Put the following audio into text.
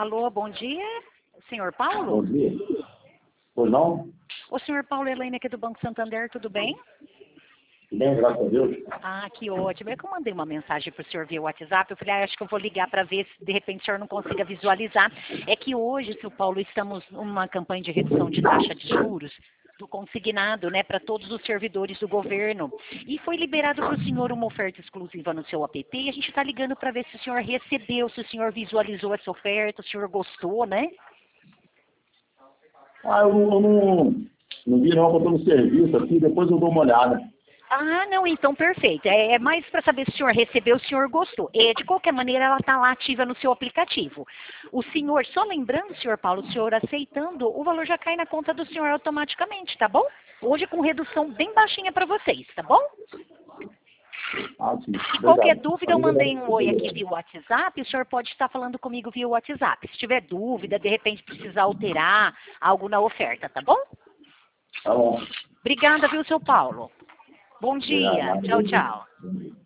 Alô, bom dia, senhor Bom Paulo? dia. Pois não? O senhor Paulo Helene aqui do Banco Santander, tudo bem? Bem, graças a Deus. Ah, que ótimo. É que eu mandei uma mensagem para o senhor via WhatsApp. Eu falei, acho que eu vou ligar para ver se de repente o senhor não consiga visualizar. É que hoje, seu Paulo, estamos numa campanha de redução de taxa de juros do consignado, né, para todos os servidores do governo. E foi liberado para o senhor uma oferta exclusiva no seu app. E a gente está ligando para ver se o senhor recebeu, se o senhor visualizou essa oferta, se o senhor gostou, né? Eu não vi não, eu estou no serviço aqui, depois eu dou uma olhada. Ah, não, então perfeito. É mais para saber se o senhor recebeu, se o senhor gostou. De qualquer maneira, ela está lá ativa no seu aplicativo. O senhor, só lembrando, senhor Paulo, o senhor aceitando, o valor já cai na conta do senhor automaticamente, tá bom? Hoje com redução bem baixinha para vocês, tá bom? Ah, sim. Qualquer Obrigado. dúvida, eu mandei um oi aqui via WhatsApp, o senhor pode estar falando comigo via WhatsApp. Se tiver dúvida, de repente precisar alterar algo na oferta, tá bom? Tá bom. Obrigada, viu, seu Paulo? Bom Obrigado. dia. Tchau, tchau.